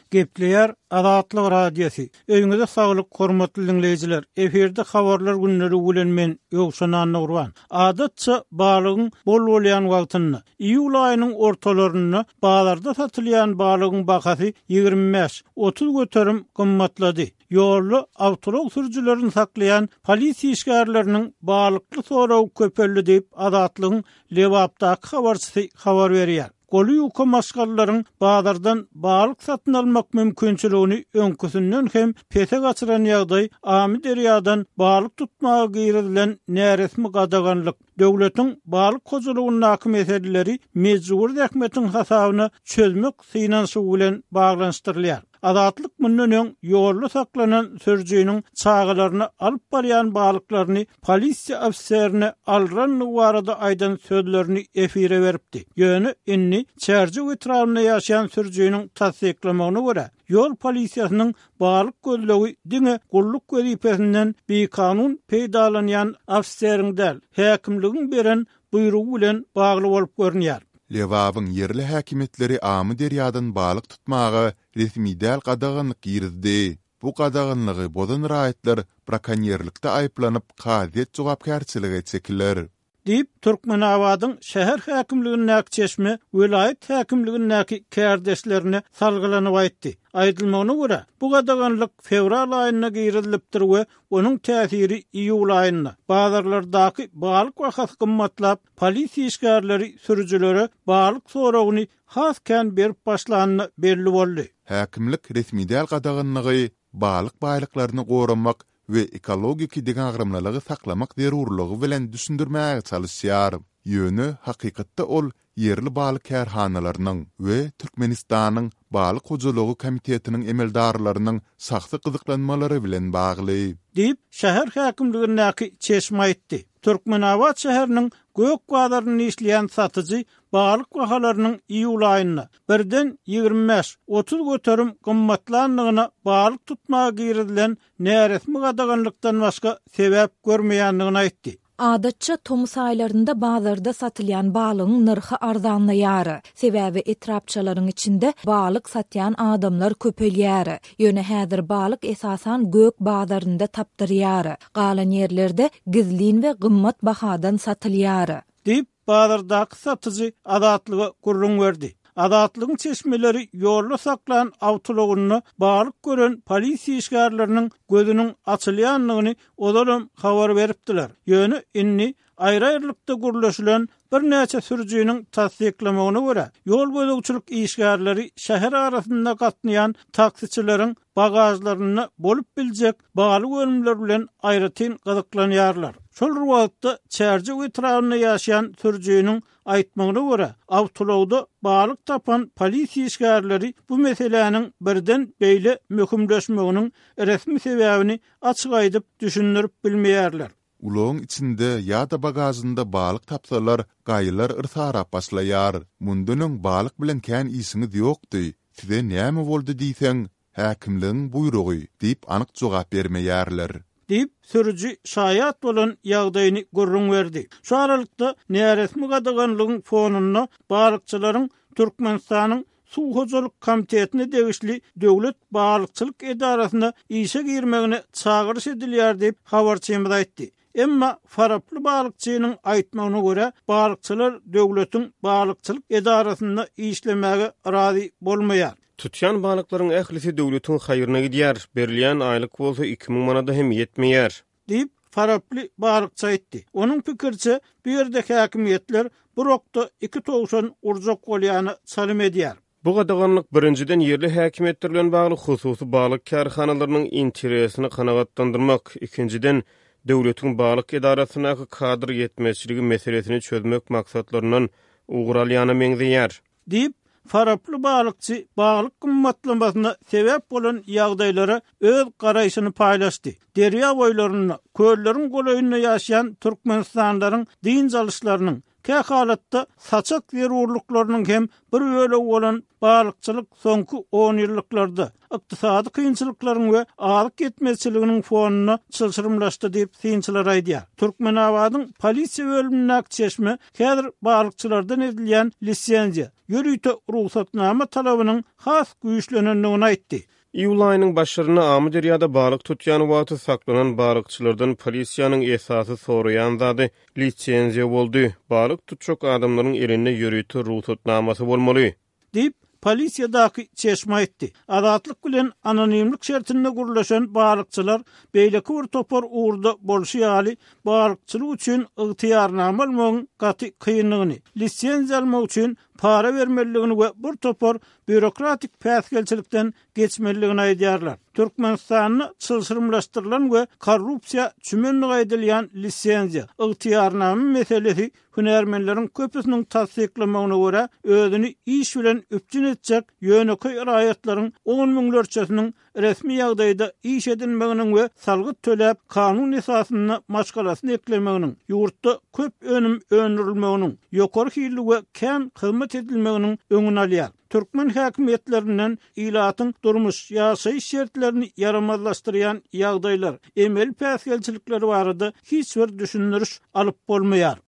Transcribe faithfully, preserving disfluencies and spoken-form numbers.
Gepleyer Azatlyk radiosu. Öňüňizde saglyk, hormatly dinleýijiler. Eferde habarlar günleri bilen men Ýogşan Nurwan. Adatça balygyň bol bolýan wagtyny, iýul aýynyň ortalaryny bazarda satylýan balygyň bahasy ýigirme beş otuz göterim gymmatlady. Ýolly awtolog sürüjilerini saklayan polisiýa işgärleriniň balykly soraw köpelli diýip Azatlygyň Lewapdaky habarçysy habar berýär. Goly ýuka maşgallaryň bazardan balyk satyn almak mümkinçiligini öňküsünden hem pete gaçyran ýagdaý Amy derýadan balyk tutmaga gyrdylan näresmi gadaganlyk, döwletiň balyk hojalygynyň haky meseleleri mejbur häkmetiň hasabyna çözmek synanşy bilen baglanyşdyrylýar. Azatlyk mundan öň ýolly saklanan sürüjiniň çağalaryny alyp barýan balyklaryny polisiýa ofiserini alran barada aýdan sözlerini efire beripdi. Ýöne inni çärji etrawyna ýaşaýan sürüjiniň tasdiklamagyna görä, ýol polisiýasynyň balyk gözlegi diňe gulluk wezipesinden bir kanun peýdalanýan ofiseriň däl, häkimligiň beren buyrugy bilen bagly bolup görünýär. Lewabyň yerli häkimetleri Amy derýadan balyk tutmagy resmi däl gadaganlyk girdi. Bu gadaganlygy bodan raýatlar brakonyerlikde aýplanyp gaýet jogapkärçiligi çekiler. Dip Türkmenawadyň şäher häkimliginiň çeşme vilayet häkimliginiň kärdeşlerini salgylanyp aýtdy. Aýdylmagyna görä, bu gadaganlyk fevral aýyna girilipdir we onuň täsiri iýul aýyna. Bazarlardaky balyk wahasy gymmatlap, polisiýa işgärleri sürüjilere balyk sorawyny hasken berip başlanyny belli boldy. Häkimlik resmi däl gadaganlygy balyk baýlyklaryny goramak we ekologik deňagramlalygy saklamak zerurlygy bilen düşündirmäge çalışýar. Ýöne hakykatda ol yerli balyk kärhanalarynyň we Türkmenistanyň balyk hojalygy komitetiniň emeldarlarynyň saxta gyzyklanmalary bilen bagly. Dip şäher häkimliginiň çeşme aýtdy. Türkmenawat şäheriniň gök bazarını işleyen satıcı balyk bahalarynyň iýul aýyna birden ýigirme beş otuz göterim gymmatlanlygyna balyk tutmaga girdilen näresmi gadaganlykdan başga sebäp görmeýändigini aýtdy. Adatça tomus aylarında bazarda satılyan balygyň narxy arzanlaýar. Sebäbi etrapçalaryň içinde balyk satýan adamlar köpelýär. Ýöne häzir balyk esasan gök bazarynda tapdyrýar. Galan ýerlerde gizlin we gymmat bahadan satylýar. Dip bazardaky satyjy Azatlyga gurrun berdi. Azatlygyň çeşmeleri ýolly saklan awtologyny balyk gören polisiýa işgärleriniň gözüniň açylýanlygyny olaram habar beripdiler. Ýöne inni aýry-aýrylykda gurulşylan bir näçe sürüjiniň tasdiklamagyna görä, ýol gözegçilik işgärleri şäher arasynda gatnaýan taksiçileriň bagajlaryny bolup biljek baly bölümler bilen aýratyn gazyklanýarlar. Şol wagtda çärji etrawyna ýaşaýan sürüjiniň aýtmagyna görä, awtologda balyk tapan polisiýa işgärleri bu meseleniň birden beýle möhümleşmeginiň resmi sebäbini açyk aýdyp düşündirip bilmeýärler. Uloň içinde ýa-da bagajynda balyk tapsalar, gaýlar ırsarap başlaýar. Mundanyň balyk bilen kän ýysyňyz ýokdy. Size näme boldy diýseň, häkimligiň buyrugy diýip anyk jogap bermeýärler. Dip sürüji şaýat bolan ýagdaýyny gurrun berdi. Şu aralykda näresmi gadaganlygyň fonuna balykçylaryň Türkmenistanyň Suw hojalyk komitetine degişli döwlet balykçylyk edarasyna işe girmegine çagyryş edilýär diýip habarçymyz aýtdy. Emma faraply balykçynyň aýtmagyna görä, balykçylar döwletiň balykçylyk edarasynda işlemege razy bolmaýar. Tutyan balıklaryň ählisi döwletiň haýyryna gidýär. Berilýän aýlyk bolsa iki ming manada hem ýetmeýär. Diýip faraply balykçy aýtdy. Onuň pikirçe bu ýerdeki häkimetler bu rokda iki togşan urjak bolýany salym edýär. Bu gadaganlyk birinciden yerli häkimetler bilen bagly hususy balyk kärhanalarynyň interesini kanagatlandyrmak, ikinciden döwletiň balyk edarasyna kadr ýetmezçiligi meselesini çözmek maksatlaryndan uğralýany meňzeýär. Diýip faraply balykçy balyk gymmatlamasyna sebäp bolan ýagdaýlara öz garaýşyny paýlaşdy. Derýa boýlaryna, kölleriň golayynda ýaşaýan türkmenistanlaryň din jalışlarynyň Kä halatda saçak zerurluklarının hem bir öle bolan balıkçılık soňky on ýylliklarda ykdysady kynçylyklaryň we alyk etmezçiliginiň fonuna çylşyrymlaşdy diýip synçylar aýdýar. Türkmenabadyň polisiýa bölümine çeşme häzir balıkçylardan edilýän lisensiýa, ýörüýte ruhsatnama talabynyň has güýçlenendigini aýtdy. İýul aýynyň başlaryna Amy derýada balyk tutýan wagty saklanan balıkçylardan polisiýanyň esasy soraýan zady lisensiýa boldy. Balyk tutjak adamlaryň elinde ýörüýte ruhsatnamasy bolmaly diýip polisiýadaky çeşme aýtdy. Adatlyk bilen anonimlik şertinde gurulaşan balıkçylar beýleki bir topar uğurda bolşýaly balıkçylyk üçin ygtyýarnama almagyň gaty kynlygyny, lisensiýa almak üçin para vermeligini we bir topar bürokratik päsgelçilikden geçmeligini aýdýarlar. Türkmenistanyny çylşyrymlaşdyrylan we korrupsiýa çümenlik edilýän lisensiýa, ygtyýarnama meselesi hünärmenleriň köpüsiniň tasdiklamagyna görä özüni iş bilen üpjün etjek ýöneky raýatlaryň on müňlerçesiniň resmi ýagdaýda iş edilmeginiň we salgyt töläp kanun esasyna maşgalasyny eklemeginiň, ýurtda köp önüm öndürilmeginiň, ýokary hilli we kän hyzmat edilmeginiň öňüni alýar. Türkmen häkimetlerinden ilatyň durmuş ýaşaýyş şertlerini yaramazlaşdyrýan ýagdaýlar, emel päsgelçilikleri barada hiç bir düşündürüş alyp bolmaýar.